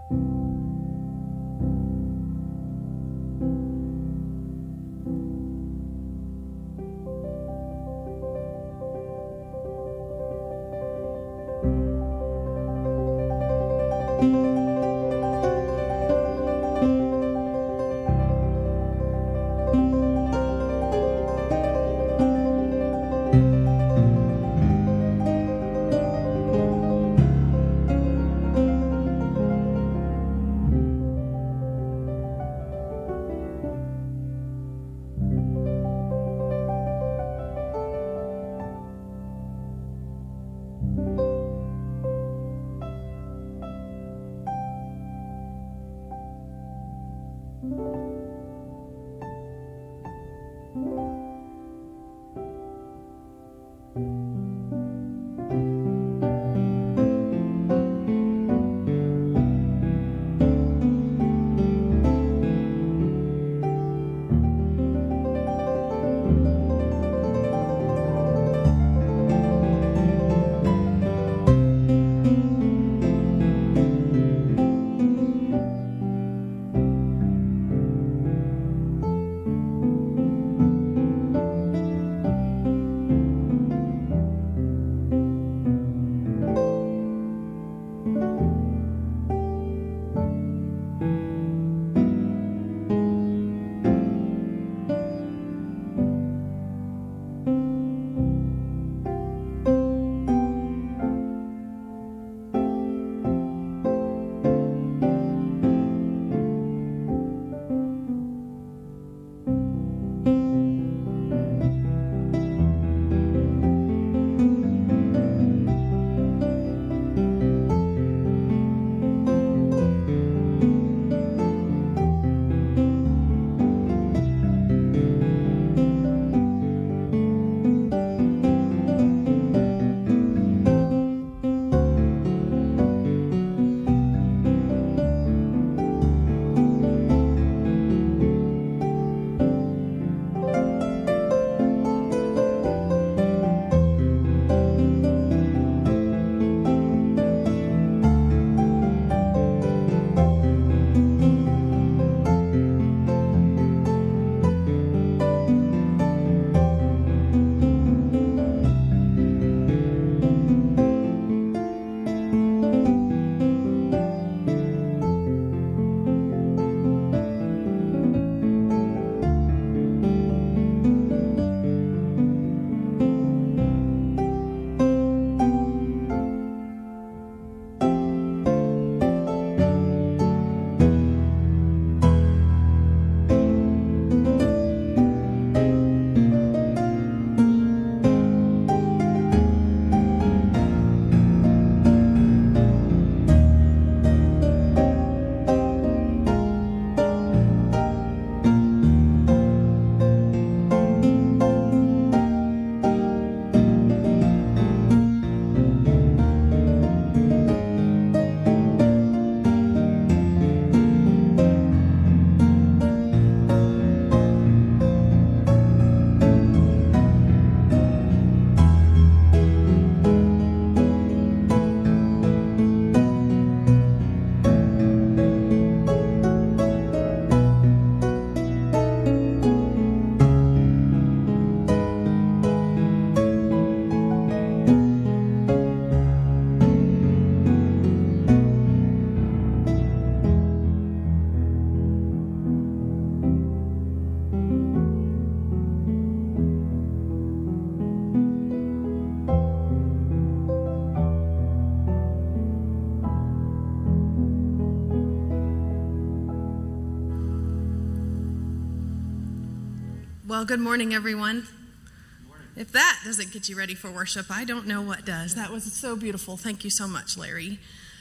Well, good morning, everyone. Good morning. If that doesn't get you ready for worship, I don't know what does. That was so beautiful. Thank you so much, Larry.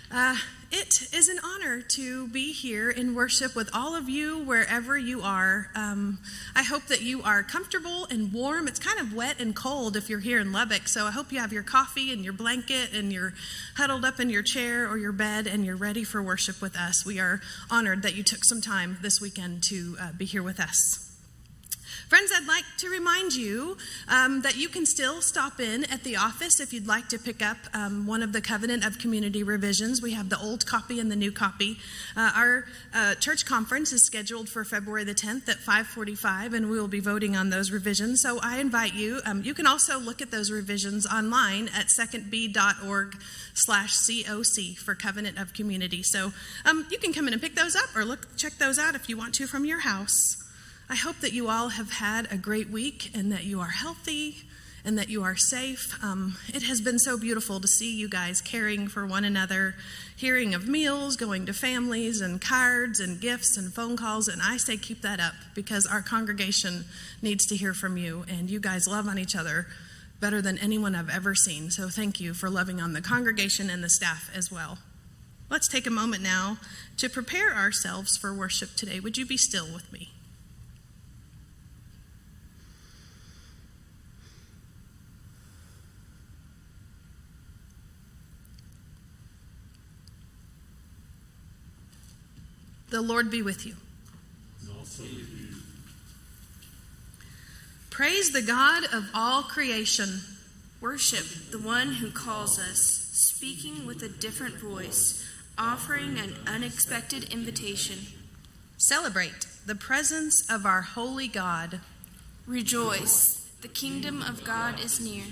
It is an honor to be here in worship with all of you wherever you are. I hope that you are comfortable and warm. It's kind of wet and cold if you're here in Lubbock, so I hope you have your coffee and your blanket and you're huddled up in your chair or your bed and you're ready for worship with us. We are honored that you took some time this weekend to be here with us. Friends, I'd like to remind you that you can still stop in at the office if you'd like to pick up one of the Covenant of Community revisions. We have the old copy and the new copy. Our church conference is scheduled for February the 10th at 5:45, and we will be voting on those revisions. So I invite you. You can also look at those revisions online at secondb.org/COC for Covenant of Community. So you can come in and pick those up or check those out if you want to from your house. I hope that you all have had a great week and that you are healthy and that you are safe. It has been so beautiful to see you guys caring for one another, hearing of meals, going to families and cards and gifts and phone calls. And I say keep that up because our congregation needs to hear from you. And you guys love on each other better than anyone I've ever seen. So thank you for loving on the congregation and the staff as well. Let's take a moment now to prepare ourselves for worship today. Would you be still with me? The Lord be with you. And also with you. Praise the God of all creation. Worship the one who calls us, speaking with a different voice, offering an unexpected invitation. Celebrate the presence of our holy God. Rejoice, the kingdom of God is near.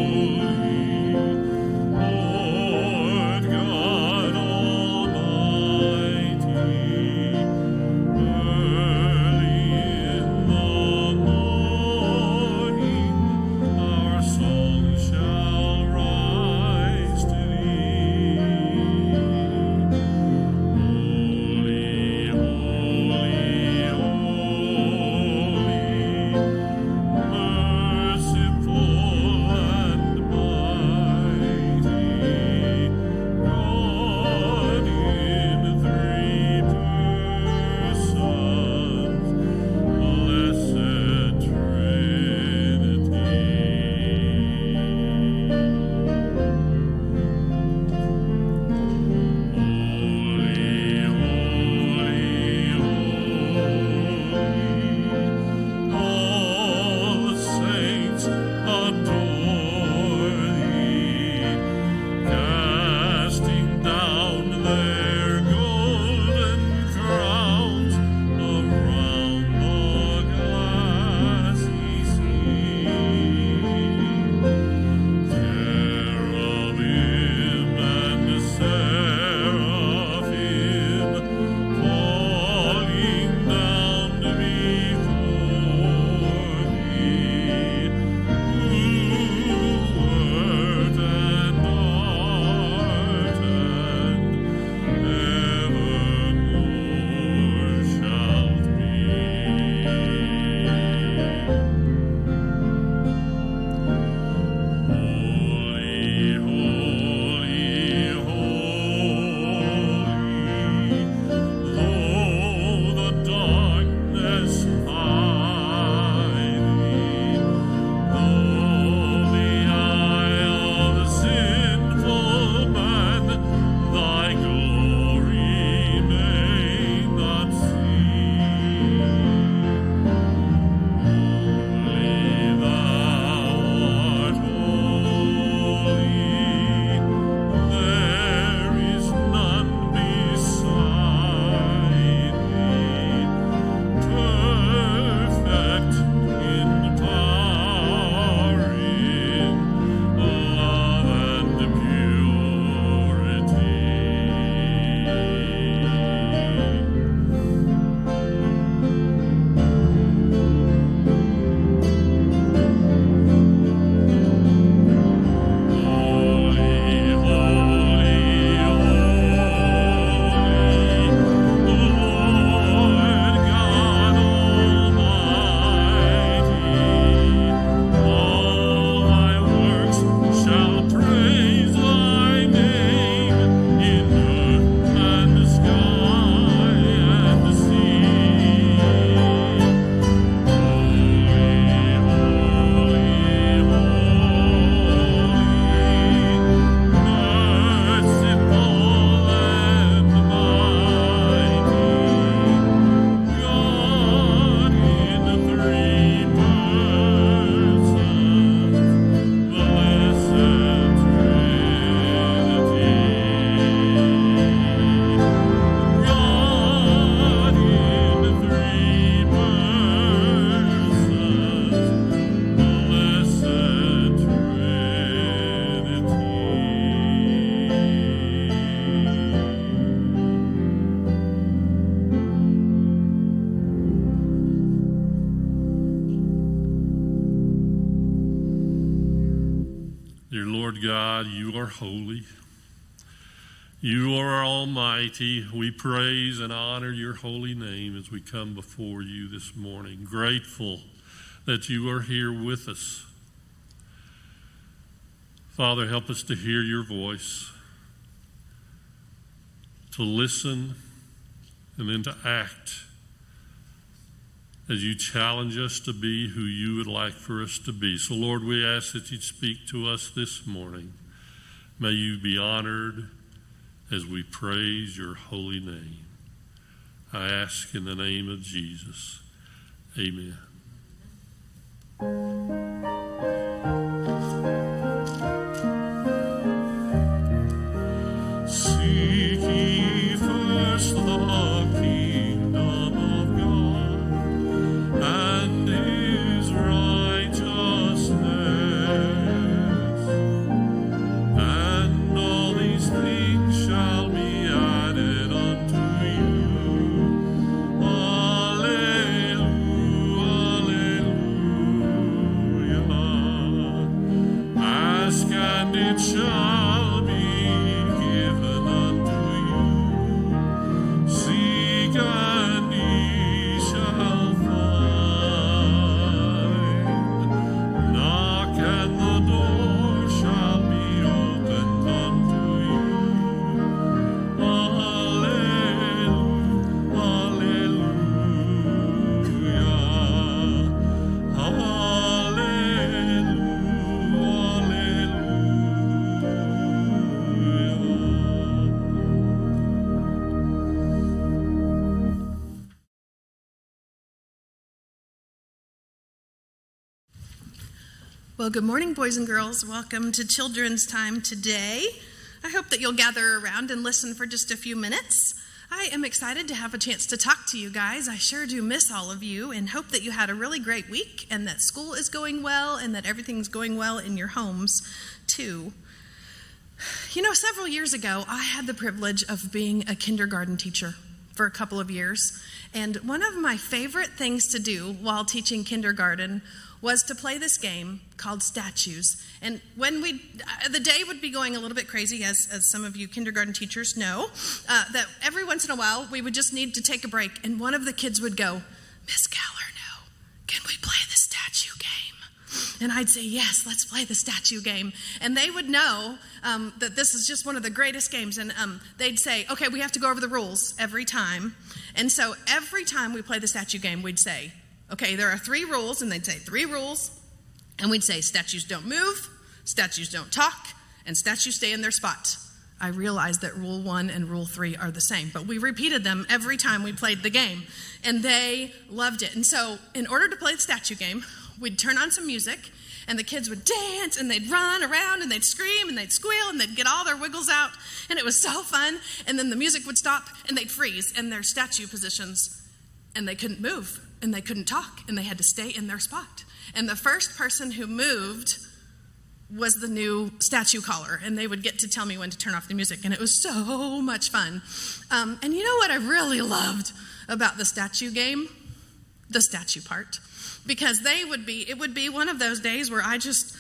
Lord God Almighty. Dear Lord God, you are holy. You are almighty. We praise and honor your holy name as we come before you this morning, grateful that you are here with us. Father, help us to hear your voice, to listen, and then to act as you challenge us to be who you would like for us to be. So, Lord, we ask that you'd speak to us this morning. May you be honored as we praise your holy name. I ask in the name of Jesus. Amen. Seek ye first the kingdom of God and his righteousness, and all these things shall be added unto you. Alleluia, alleluia. Ask and it shall be given unto you. Seek and ye shall find. Knock and the door shall be opened unto you. Alleluia, Well, good morning, boys and girls. Welcome to Children's Time today. I hope that you'll gather around and listen for just a few minutes. I am excited to have a chance to talk to you guys. I sure do miss all of you and hope that you had a really great week and that school is going well and that everything's going well in your homes, too. You know, several years ago, I had the privilege of being a kindergarten teacher for a couple of years. And one of my favorite things to do while teaching kindergarten was to play this game called Statues. And when the day would be going a little bit crazy, as some of you kindergarten teachers know, that every once in a while we would just need to take a break, and one of the kids would go, "Miss Callerno, can we play the statue game?" And I'd say, "Yes, let's play the statue game." And they would know that this is just one of the greatest games. And they'd say, "Okay, we have to go over the rules every time." And so every time we play the statue game, we'd say, "Okay, there are 3 rules," and they'd say 3 rules, and we'd say statues don't move, statues don't talk, and statues stay in their spot. I realized that rule 1 and rule 3 are the same, but we repeated them every time we played the game, and they loved it. And so in order to play the statue game, we'd turn on some music, and the kids would dance, and they'd run around, and they'd scream, and they'd squeal, and they'd get all their wiggles out, and it was so fun. And then the music would stop, and they'd freeze in their statue positions, and they couldn't move. And they couldn't talk, and they had to stay in their spot. And the first person who moved was the new statue caller, and they would get to tell me when to turn off the music, and it was so much fun. And you know what I really loved about the statue game? The statue part. Because it would be one of those days where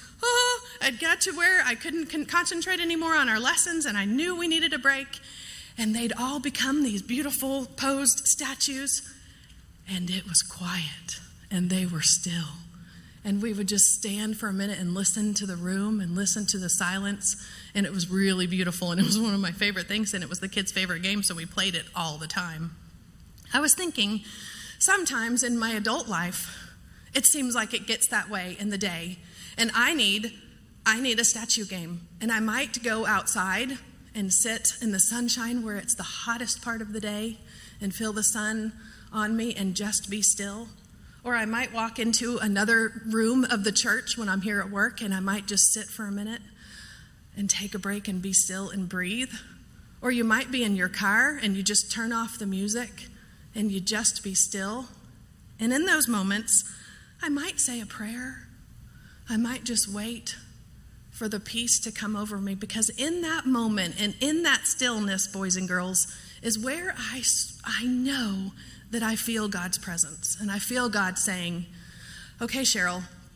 I'd got to where I couldn't concentrate anymore on our lessons, and I knew we needed a break, and they'd all become these beautiful posed statues. And it was quiet, and they were still. And we would just stand for a minute and listen to the room and listen to the silence, and it was really beautiful, and it was one of my favorite things, and it was the kids' favorite game, so we played it all the time. I was thinking, sometimes in my adult life, it seems like it gets that way in the day, and I need a statue game, and I might go outside and sit in the sunshine where it's the hottest part of the day and feel the sun on me and just be still. Or I might walk into another room of the church when I'm here at work, and I might just sit for a minute and take a break and be still and breathe. Or you might be in your car and you just turn off the music and you just be still. And in those moments, I might say a prayer. I might just wait for the peace to come over me, because in that moment and in that stillness, boys and girls, is where I know that I feel God's presence, and I feel God saying, "Okay, Cheryl,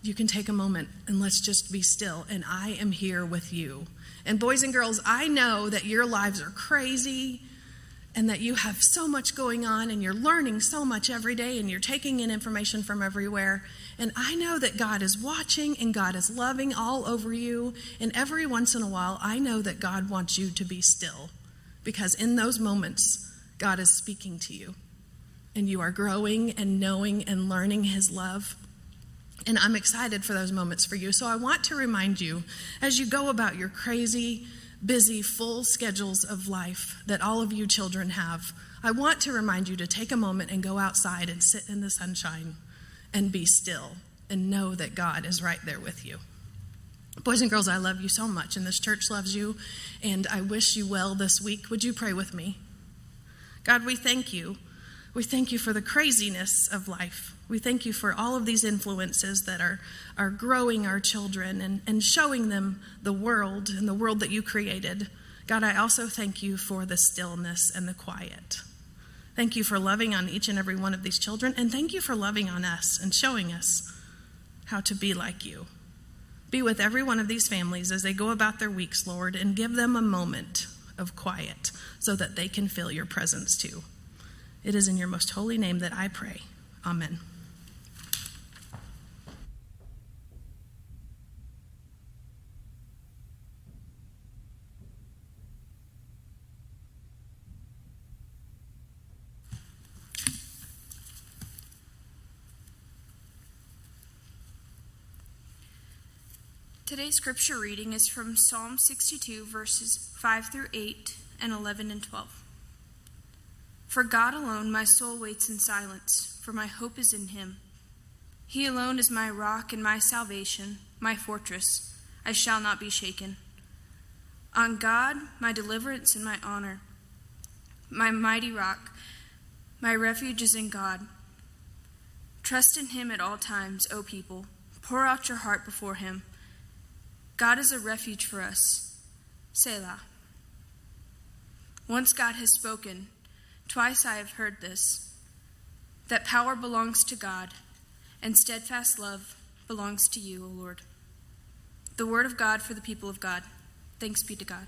you can take a moment and let's just be still, and I am here with you. And boys and girls, I know that your lives are crazy and that you have so much going on and you're learning so much every day and you're taking in information from everywhere. And I know that God is watching and God is loving all over you. And every once in a while, I know that God wants you to be still, because in those moments, God is speaking to you and you are growing and knowing and learning his love. And I'm excited for those moments for you. So I want to remind you, as you go about your crazy, busy, full schedules of life that all of you children have, I want to remind you to take a moment and go outside and sit in the sunshine and be still and know that God is right there with you. Boys and girls, I love you so much, and this church loves you, and I wish you well this week. Would you pray with me? God, we thank you. We thank you for the craziness of life. We thank you for all of these influences that are growing our children and showing them the world and the world that you created. God, I also thank you for the stillness and the quiet. Thank you for loving on each and every one of these children, and thank you for loving on us and showing us how to be like you. Be with every one of these families as they go about their weeks, Lord, and give them a moment of quiet so that they can feel your presence too. It is in your most holy name that I pray. Amen. Today's scripture reading is from Psalm 62, verses 5 through 8 and 11 and 12. For God alone my soul waits in silence, for my hope is in him. He alone is my rock and my salvation, my fortress. I shall not be shaken. On God, my deliverance and my honor, my mighty rock, my refuge is in God. Trust in him at all times, O people. Pour out your heart before him. God is a refuge for us. Selah. Once God has spoken, twice I have heard this, that power belongs to God, and steadfast love belongs to you, O Lord. The word of God for the people of God. Thanks be to God.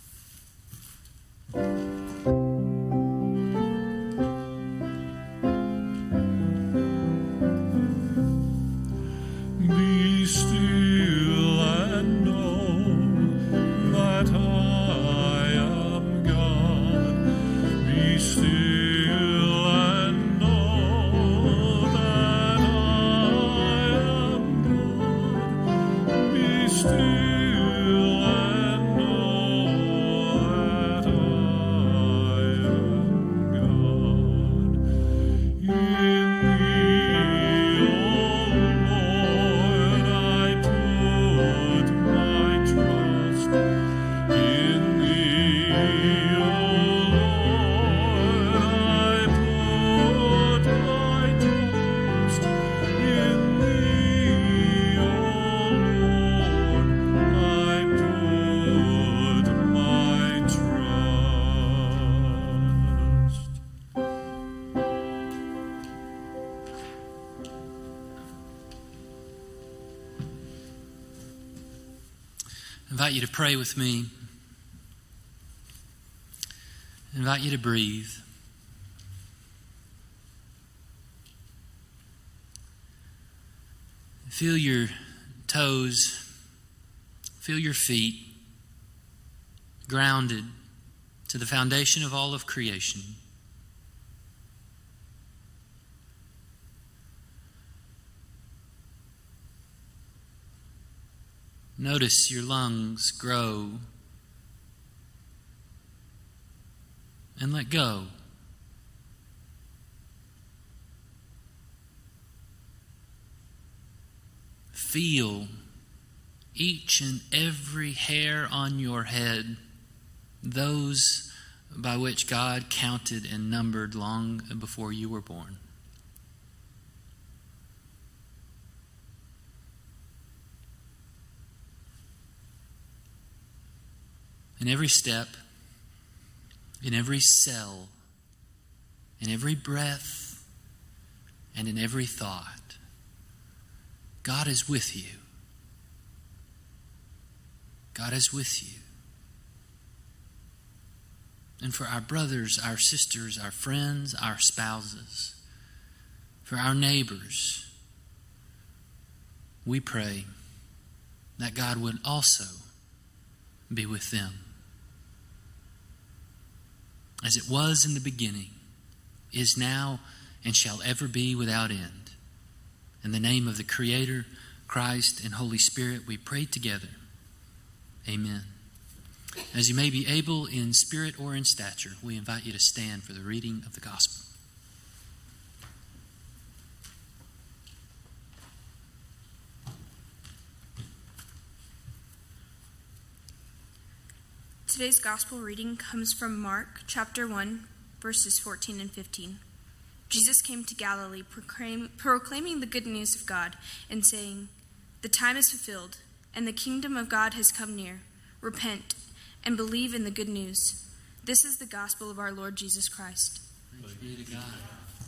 Be still and know that I am God. Be still and know that I am God. Be still and know that I am God. In thee, O Lord, I put my trust. In thee, O Lord, I put my trust. In thee, O Lord, I put my trust. I invite you to pray with me. I invite you to breathe. Feel your toes, feel your feet grounded to the foundation of all of creation. Notice your lungs grow and let go. Feel each and every hair on your head, those by which God counted and numbered long before you were born. In every step, in every cell, in every breath, and in every thought, God is with you. God is with you. And for our brothers, our sisters, our friends, our spouses, for our neighbors, we pray that God would also be with them. As it was in the beginning, is now, and shall ever be without end. In the name of the Creator, Christ, and Holy Spirit, we pray together. Amen. As you may be able in spirit or in stature, we invite you to stand for the reading of the gospel. Today's gospel reading comes from Mark chapter 1, verses 14 and 15. Jesus came to Galilee proclaiming the good news of God and saying, "The time is fulfilled, and the kingdom of God has come near. Repent and believe in the good news." This is the gospel of our Lord Jesus Christ. Praise be to God.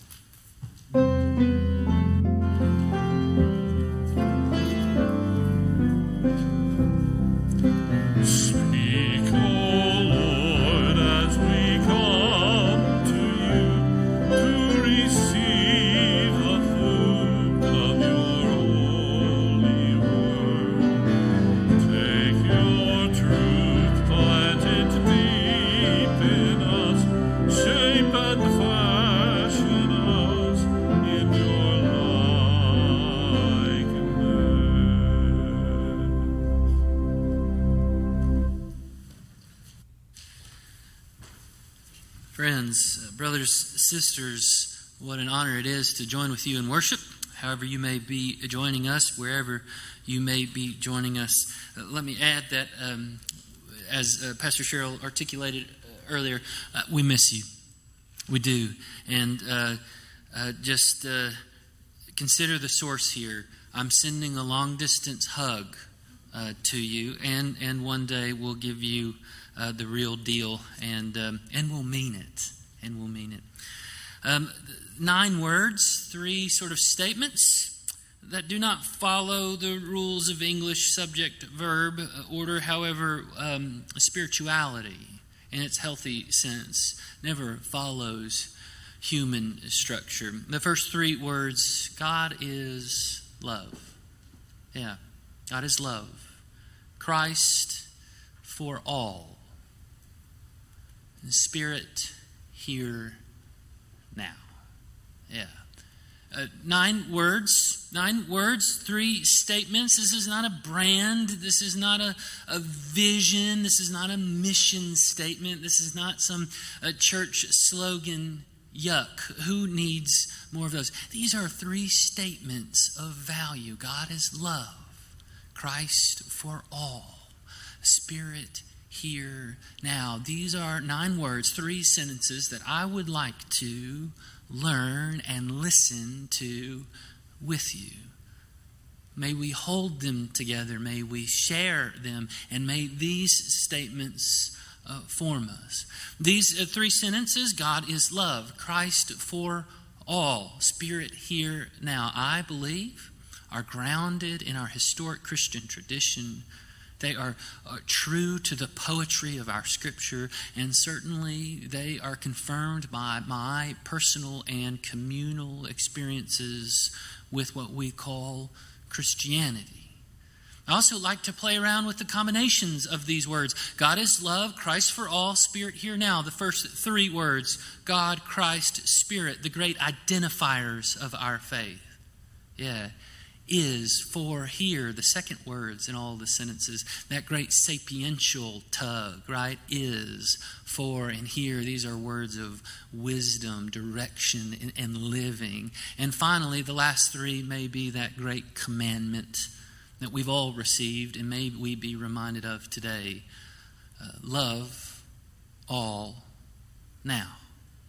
Speak, O Lord, as we come to you to receive the food of your holy word. Take your truth, plant it deep in us, shape and fashion us in your Friends, brothers, sisters, what an honor it is to join with you in worship, however you may be joining us, wherever you may be joining us. Let me add that, as Pastor Cheryl articulated earlier, we miss you. We do. And just consider the source here. I'm sending a long-distance hug to you, and one day we'll give you the real deal, and we'll mean it. And we'll mean it. 9 words, 3 sort of statements that do not follow the rules of English subject-verb order. However, spirituality in its healthy sense never follows human structure. The first 3 words, God is love. Yeah, God is love. Christ for all. Spirit here now. Yeah. 9 words, 3 statements. This is not a brand. This is not a vision. This is not a mission statement. This is not some church slogan. Yuck. Who needs more of those? These are 3 statements of value. God is love. Christ for all. Spirit here now. These are 9 words, 3 sentences that I would like to learn and listen to with you. May we hold them together. May we share them. And may these statements form us. These 3 sentences, God is love, Christ for all, Spirit here now, I believe are grounded in our historic Christian tradition. They are true to the poetry of our Scripture, and certainly they are confirmed by my personal and communal experiences with what we call Christianity. I also like to play around with the combinations of these words. God is love, Christ for all, Spirit here now. The first 3 words, God, Christ, Spirit, the great identifiers of our faith. Yeah. Is for here, the second words in all the sentences, that great sapiential tug, right? Is for and here. These are words of wisdom, direction, and living. And finally, the last 3 may be that great commandment that we've all received and may we be reminded of today. Love all now.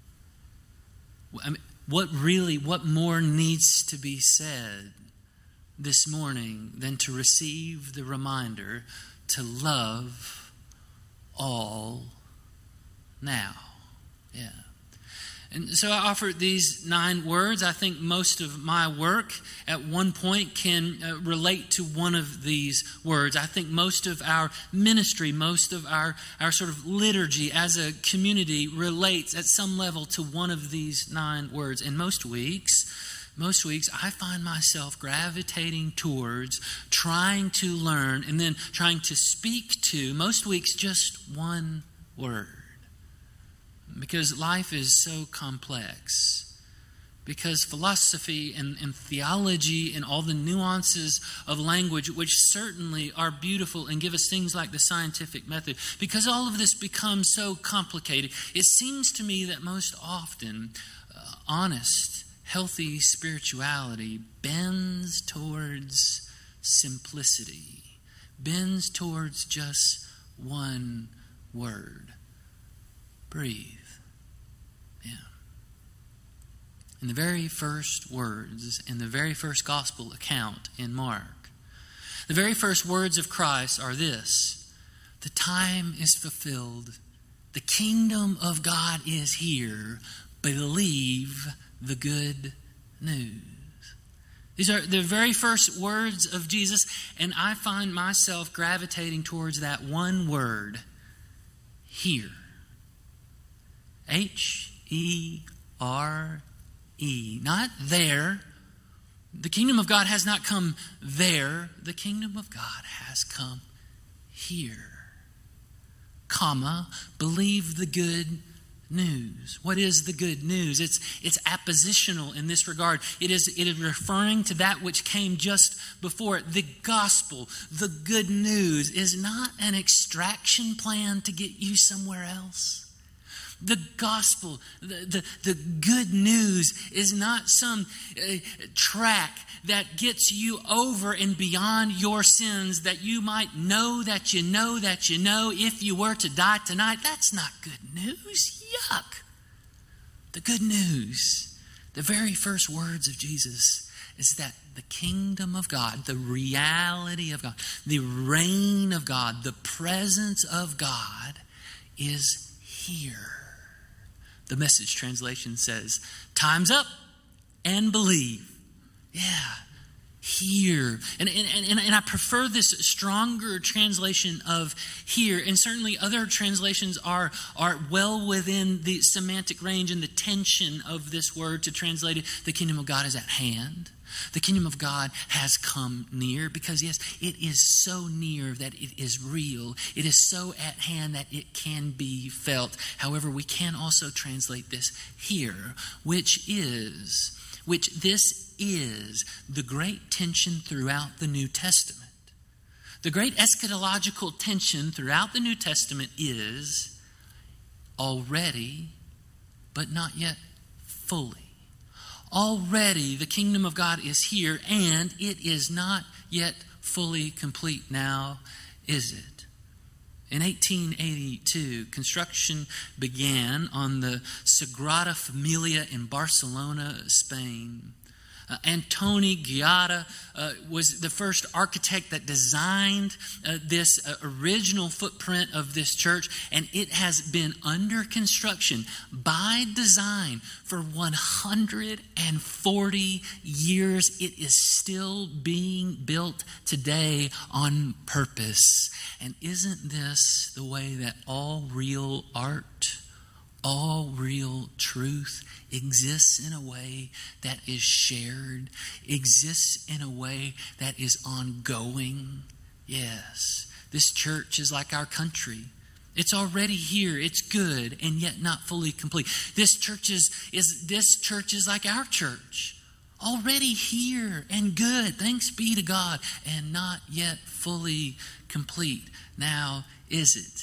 I mean, what more needs to be said this morning than to receive the reminder to love all now? Yeah. And so I offer these 9 words. I think most of my work at one point can relate to one of these words. I think most of our ministry, most of our sort of liturgy as a community relates at some level to one of these 9 words. And most weeks I find myself gravitating towards trying to learn and then trying to speak to, most weeks, just one word. Because life is so complex. Because philosophy and theology and all the nuances of language, which certainly are beautiful and give us things like the scientific method, because all of this becomes so complicated, it seems to me that most often honest, healthy spirituality bends towards simplicity, bends towards just one word. Breathe. Yeah. In the very first words, in the very first gospel account in Mark, the very first words of Christ are this: the time is fulfilled. The kingdom of God is here. Believe the good news. These are the very first words of Jesus, and I find myself gravitating towards that one word, here. H-E-R-E. Not there. The kingdom of God has not come there. The kingdom of God has come here. Comma, believe the good news. What is the good news? It's appositional in this regard. It is referring to that which came just before it. The gospel, the good news, is not an extraction plan to get you somewhere else. The gospel, the good news is not some track that gets you over and beyond your sins that you might know that you know that you know if you were to die tonight. That's not good news. Yuck. The good news, the very first words of Jesus, is that the kingdom of God, the reality of God, the reign of God, the presence of God is here. The Message translation says, time's up and believe. Yeah, here. And I prefer this stronger translation of here. And certainly other translations are well within the semantic range and the tension of this word to translate it. The kingdom of God is at hand. The kingdom of God has come near, because yes, it is so near that it is real. It is so at hand that it can be felt. However, we can also translate this here, which this is the great tension throughout the New Testament. The great eschatological tension throughout the New Testament is already, but not yet fully. Already the kingdom of God is here, and it is not yet fully complete now, is it? In 1882, construction began on the Sagrada Familia in Barcelona, Spain. Antoni Gaudí was the first architect that designed this original footprint of this church, and it has been under construction by design for 140 years. It is still being built today on purpose. And isn't this the way that all real art, all real truth exists in a way that is shared, exists in a way that is ongoing? Yes, this church is like our country. It's already here, it's good, and yet not fully complete. This church is like our church. Already here and good, thanks be to God, and not yet fully complete. Now, is it?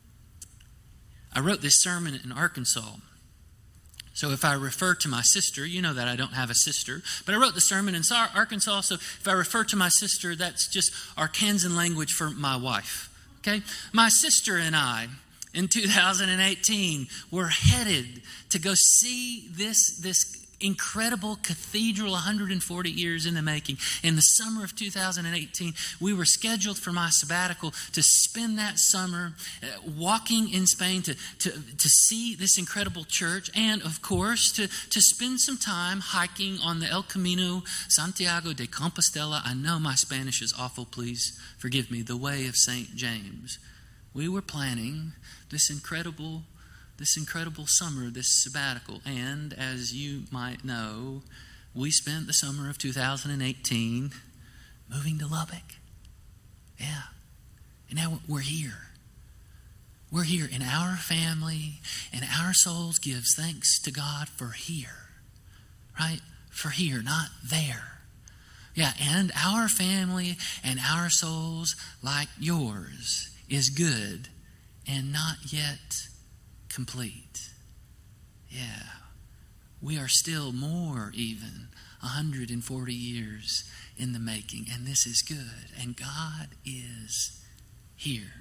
I wrote this sermon in Arkansas. So if I refer to my sister, you know that I don't have a sister, but I wrote the sermon in Arkansas, so if I refer to my sister, that's just Arkansan language for my wife. Okay? My sister and I, in 2018, were headed to go see this incredible cathedral, 140 years in the making. In the summer of 2018, we were scheduled for my sabbatical to spend that summer walking in Spain to see this incredible church, and of course to spend some time hiking on the El Camino Santiago de Compostela. I know my Spanish is awful, please forgive me, the way of St. James. We were planning this incredible summer, this sabbatical. And as you might know, we spent the summer of 2018 moving to Lubbock. Yeah. And now we're here. We're here, and our family and our souls gives thanks to God for here. Right? For here, not there. Yeah, and our family and our souls, like yours, is good and not yet complete. Yeah. We are still more even 140 years in the making, and this is good, and God is here.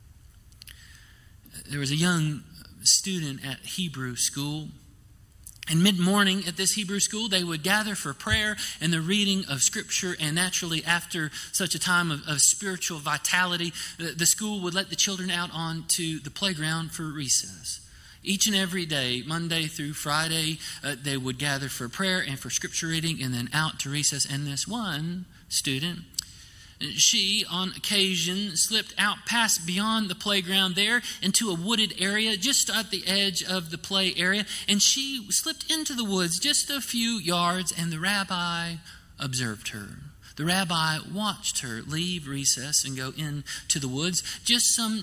There was a young student at Hebrew school, and mid-morning at this Hebrew school, they would gather for prayer and the reading of Scripture. And naturally, after such a time of spiritual vitality, the school would let the children out onto the playground for recess. Each and every day, Monday through Friday, they would gather for prayer and for Scripture reading and then out to recess. And this one student, she, on occasion, slipped out past beyond the playground there into a wooded area just at the edge of the play area. And she slipped into the woods just a few yards, and the rabbi observed her. The rabbi watched her leave recess and go into the woods. Just some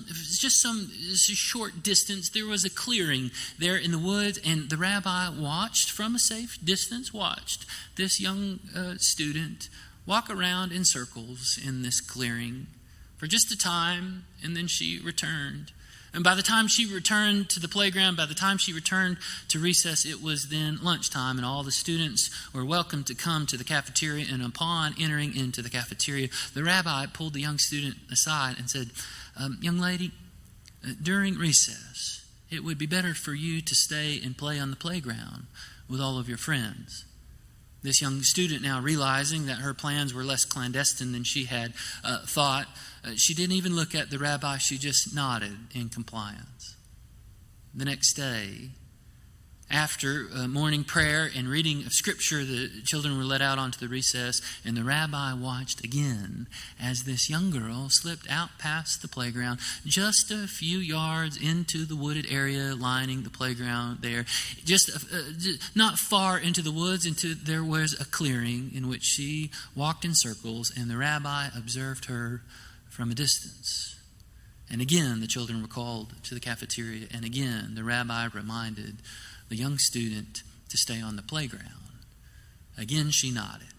short distance, there was a clearing there in the woods, and the rabbi watched from a safe distance, watched this young student walk around in circles in this clearing for just a time, and then she returned. And by the time she returned to the playground, by the time she returned to recess, it was then lunchtime, and all the students were welcome to come to the cafeteria. And upon entering into the cafeteria, the rabbi pulled the young student aside and said, young lady, during recess, it would be better for you to stay and play on the playground with all of your friends. This young student, now realizing that her plans were less clandestine than she had thought, she didn't even look at the rabbi. She just nodded in compliance. The next day, after morning prayer and reading of Scripture, the children were let out onto the recess, and the rabbi watched again as this young girl slipped out past the playground, just a few yards into the wooded area lining the playground there. Just not far into the woods, there was a clearing in which she walked in circles, and the rabbi observed her from a distance. And again, the children were called to the cafeteria, and again, the rabbi reminded the young student to stay on the playground. Again, she nodded.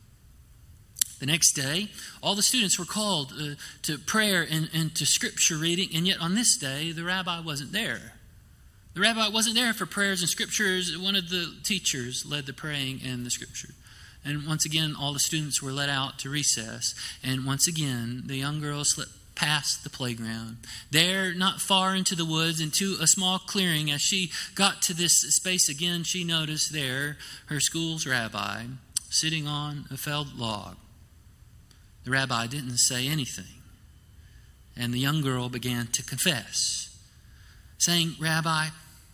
The next day, all the students were called to prayer and to Scripture reading, and yet on this day, the rabbi wasn't there. The rabbi wasn't there for prayers and Scriptures. One of the teachers led the praying and the Scripture. And once again, all the students were let out to recess. And once again, the young girl slipped past the playground. There, not far into the woods, into a small clearing, as she got to this space again, she noticed there her school's rabbi sitting on a felled log. The rabbi didn't say anything. And the young girl began to confess, saying, Rabbi,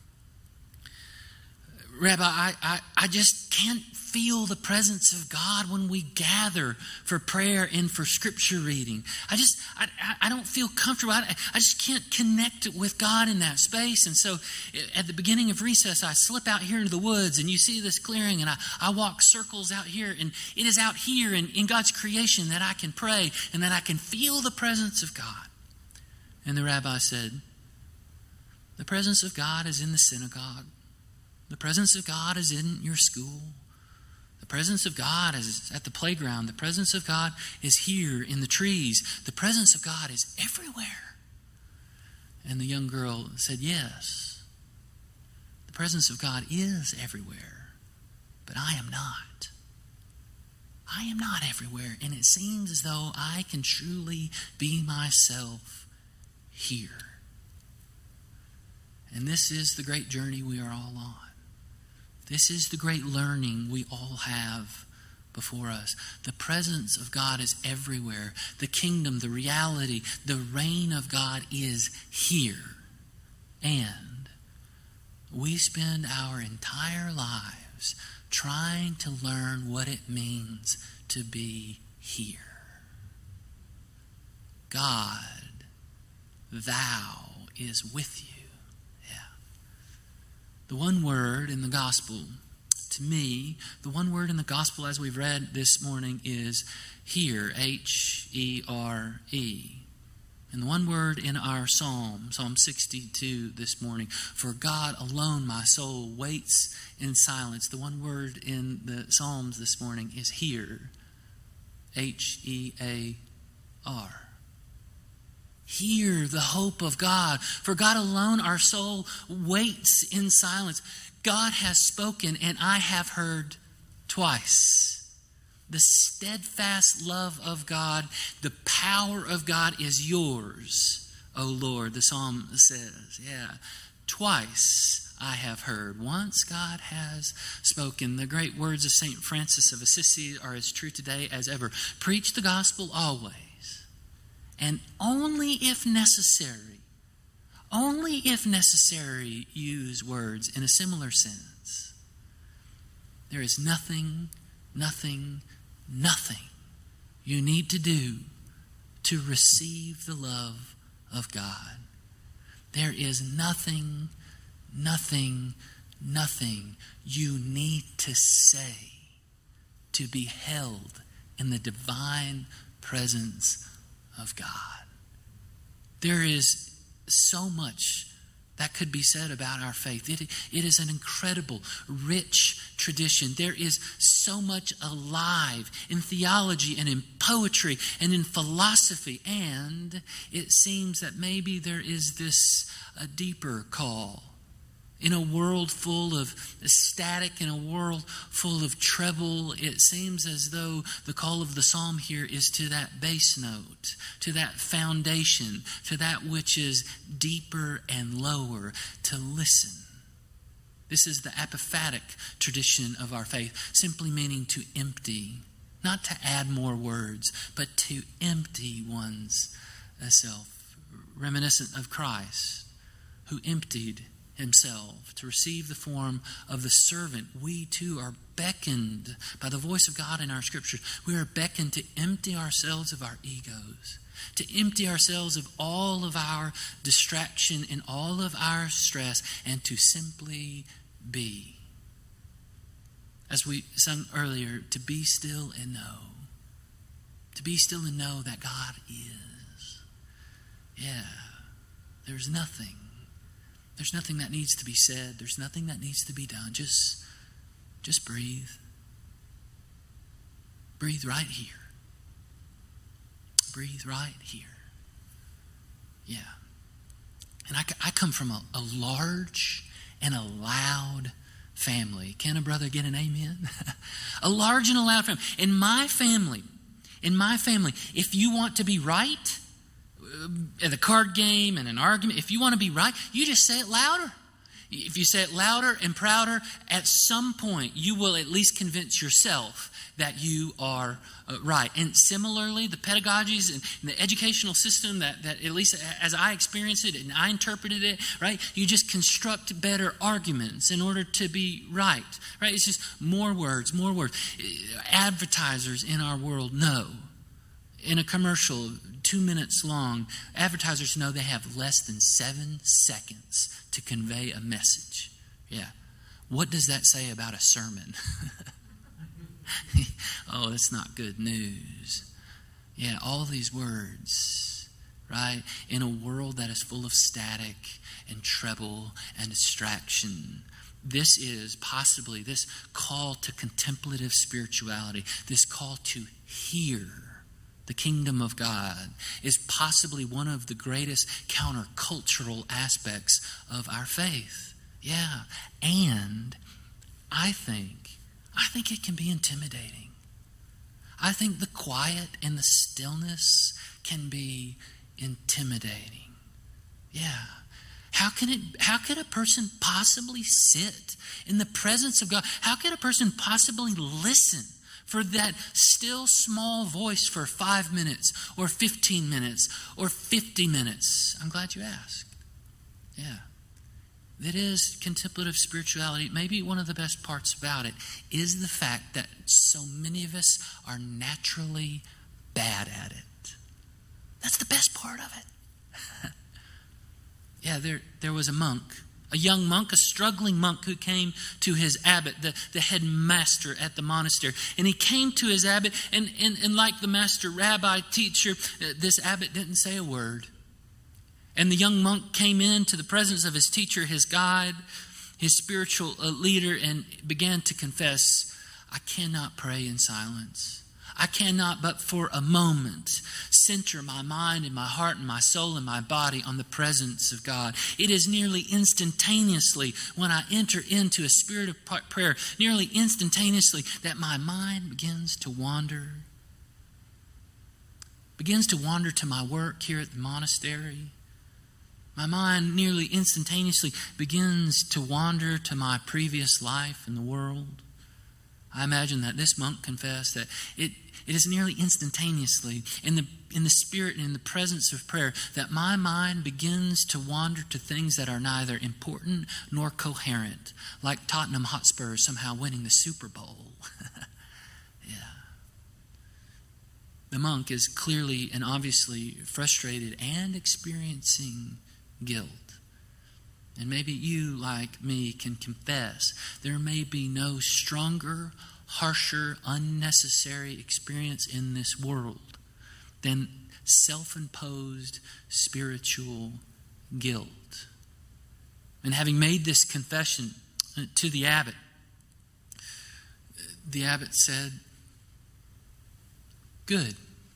I just can't feel the presence of God when we gather for prayer and for Scripture reading. I don't feel comfortable. I just can't connect with God in that space. And so at the beginning of recess, I slip out here into the woods, and you see this clearing, and I walk circles out here, and it is out here in God's creation that I can pray and that I can feel the presence of God. And the rabbi said, the presence of God is in the synagogue. The presence of God is in your school. The presence of God is at the playground. The presence of God is here in the trees. The presence of God is everywhere. And the young girl said, yes, the presence of God is everywhere, but I am not. I am not everywhere, and it seems as though I can truly be myself here. And this is the great journey we are all on. This is the great learning we all have before us. The presence of God is everywhere. The kingdom, the reality, the reign of God is here. And we spend our entire lives trying to learn what it means to be here. God, thou is with you. Yeah. The one word in the gospel, to me, the one word in the gospel as we've read this morning is here, H-E-R-E. And the one word in our psalm, Psalm 62 this morning, for God alone my soul waits in silence. The one word in the Psalms this morning is here, H-E-A-R. Hear the hope of God. For God alone our soul waits in silence. God has spoken and I have heard twice. The steadfast love of God, the power of God is yours, O Lord, the psalm says. Yeah, twice I have heard. Once God has spoken. The great words of St. Francis of Assisi are as true today as ever. Preach the gospel always, and only if necessary, use words in a similar sense. There is nothing you need to do to receive the love of God. There is nothing you need to say to be held in the divine presence of God. There is so much that could be said about our faith. It is an incredible, rich tradition. There is so much alive in theology and in poetry and in philosophy. And it seems that maybe there is this a deeper call. In a world full of static, in a world full of treble, it seems as though the call of the psalm here is to that bass note, to that foundation, to that which is deeper and lower, to listen. This is the apophatic tradition of our faith, simply meaning to empty, not to add more words, but to empty one's self, reminiscent of Christ, who emptied himself to receive the form of the servant. We too are beckoned by the voice of God in our scriptures. We are beckoned to empty ourselves of our egos, to empty ourselves of all of our distraction and all of our stress, and to simply be. As we sung earlier, to be still and know. To be still and know that God is. Yeah, there's nothing that needs to be said. There's nothing that needs to be done. Just breathe. Breathe right here. Breathe right here. Yeah. And I come from a large and a loud family. Can a brother get an amen? A large and a loud family. In my family, if you want to be right, at a card game and an argument, if you want to be right, you just say it louder. If you say it louder and prouder, at some point you will at least convince yourself that you are right. And similarly, the pedagogies and the educational system that at least as I experienced it and I interpreted it, right? You just construct better arguments in order to be right? It's just more words. Advertisers in our world know. In a commercial 2 minutes long, advertisers know they have less than 7 seconds to convey a message. Yeah. What does that say about a sermon? Oh, that's not good news. Yeah, all these words, right? In a world that is full of static and treble and distraction, this is possibly this call to contemplative spirituality, this call to hear the kingdom of God is possibly one of the greatest countercultural aspects of our faith. Yeah. And I think it can be intimidating. I think the quiet and the stillness can be intimidating. Yeah. How could a person possibly sit in the presence of God? How could a person possibly listen for that still small voice for 5 minutes or 15 minutes or 50 minutes? I'm glad you asked. Yeah. That is contemplative spirituality. Maybe one of the best parts about it is the fact that so many of us are naturally bad at it. That's the best part of it. Yeah, there was a monk, a young monk, a struggling monk who came to his abbot, the headmaster at the monastery. And he came to his abbot, and like the master rabbi teacher, this abbot didn't say a word. And the young monk came into the presence of his teacher, his guide, his spiritual leader, and began to confess, I cannot pray in silence. I cannot but for a moment center my mind and my heart and my soul and my body on the presence of God. It is nearly instantaneously when I enter into a spirit of prayer, nearly instantaneously that my mind begins to wander to my work here at the monastery. My mind nearly instantaneously begins to wander to my previous life in the world. I imagine that this monk confessed that it is nearly instantaneously in the spirit and in the presence of prayer that my mind begins to wander to things that are neither important nor coherent, like Tottenham Hotspur somehow winning the Super Bowl. Yeah. The monk is clearly and obviously frustrated and experiencing guilt. And maybe you, like me, can confess there may be no stronger, harsher, unnecessary experience in this world than self-imposed spiritual guilt. And having made this confession to the abbot said, "Good."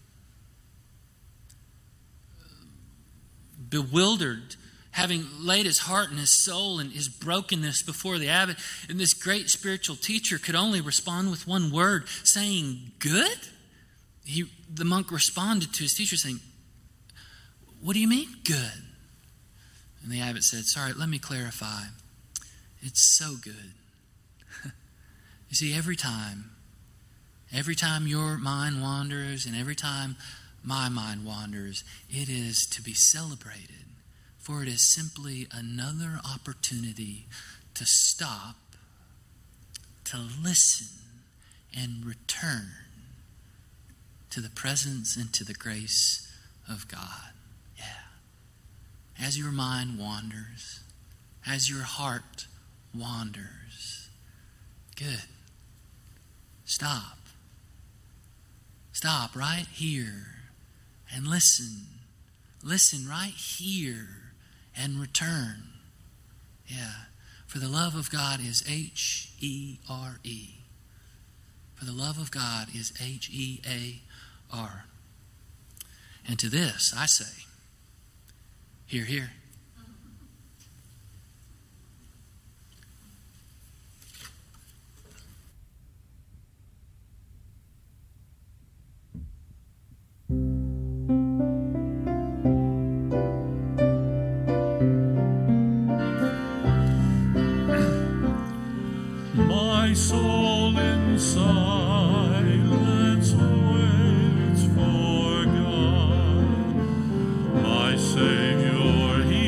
Bewildered, having laid his heart and his soul and his brokenness before the abbot, and this great spiritual teacher could only respond with one word, saying, "Good?" The monk responded to his teacher saying, "What do you mean, good?" And the abbot said, "Sorry, let me clarify. It's so good." You see, every time your mind wanders and every time my mind wanders, it is to be celebrated. For it is simply another opportunity to stop, to listen, and return to the presence and to the grace of God. Yeah. As your mind wanders, as your heart wanders, good. Stop. Stop right here and listen. Listen right here and return. Yeah. For the love of God is H-E-R-E. For the love of God is H-E-A-R. And to this I say, hear, hear. My soul in silence waits for God, my Savior. He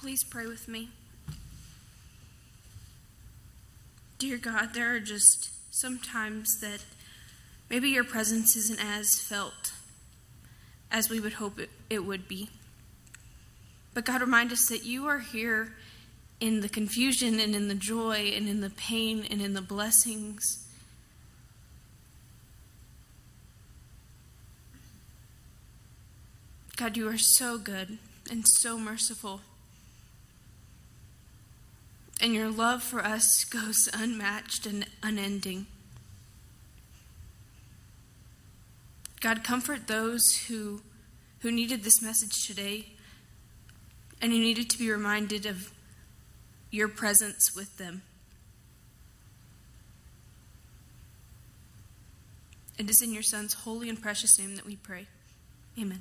please pray with me? Dear God, there are just some times that maybe your presence isn't as felt as we would hope it would be. But God, remind us that you are here in the confusion and in the joy and in the pain and in the blessings. God, you are so good and so merciful. And your love for us goes unmatched and unending. God, comfort those who needed this message today and who needed to be reminded of your presence with them. It is in your Son's holy and precious name that we pray. Amen.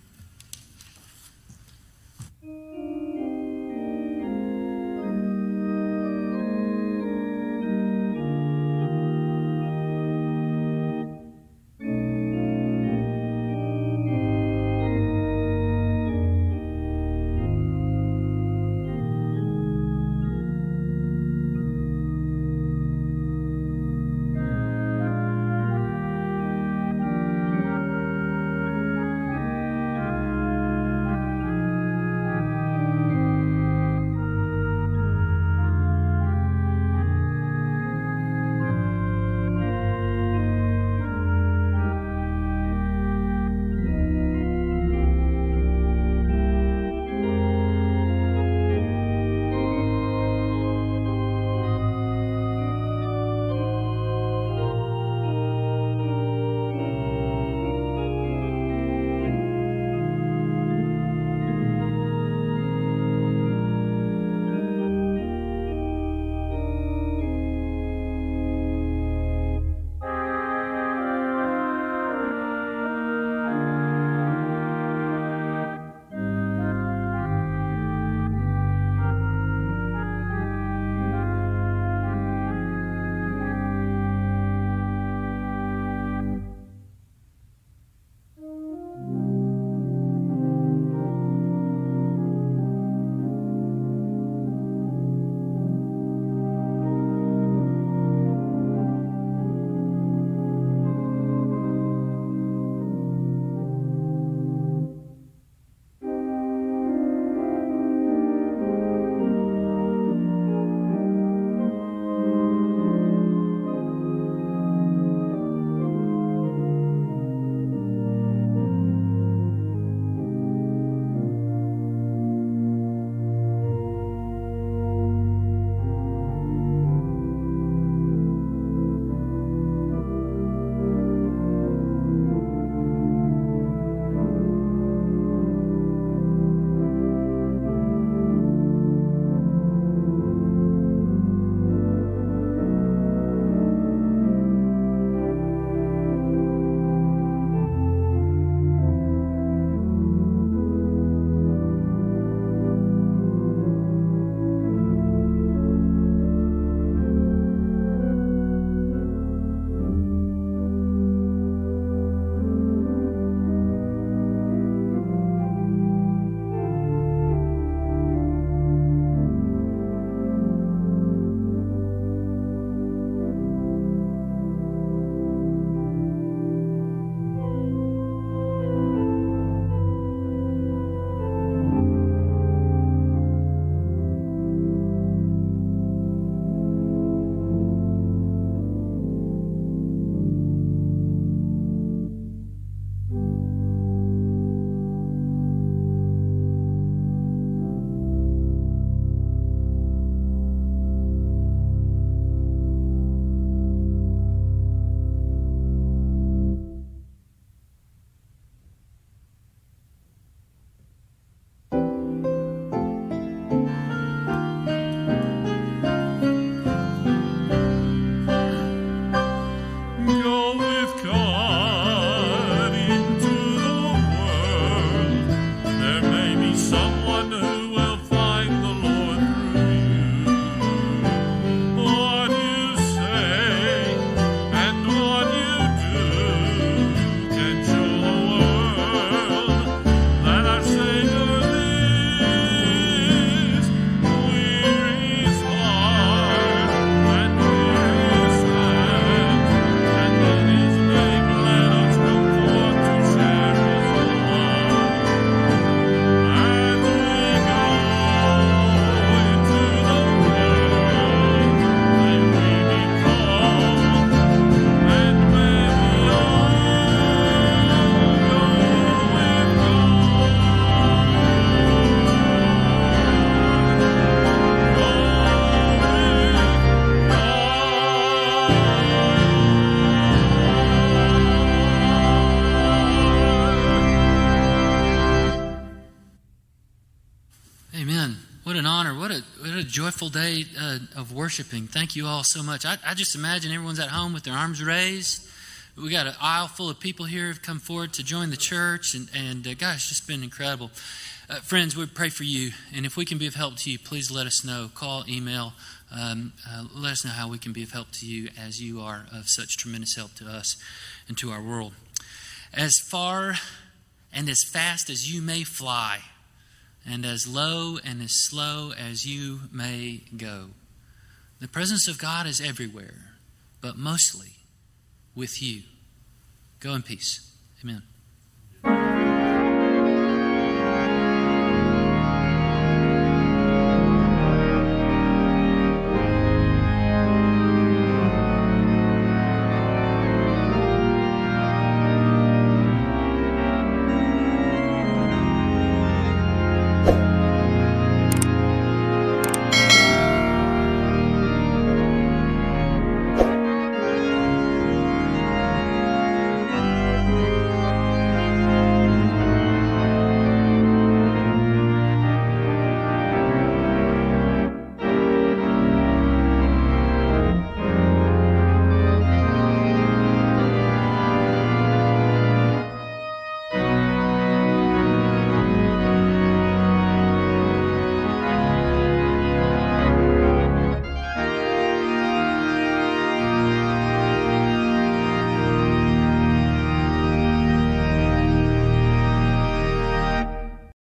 Amen. What an honor. What a joyful day of worshiping. Thank you all so much. I just imagine everyone's at home with their arms raised. We got an aisle full of people here who've come forward to join the church. And gosh, it's just been incredible. Friends, we pray for you. And if we can be of help to you, please let us know. Call, email. Let us know how we can be of help to you, as you are of such tremendous help to us and to our world. As far and as fast as you may fly, and as low and as slow as you may go, the presence of God is everywhere, but mostly with you. Go in peace. Amen.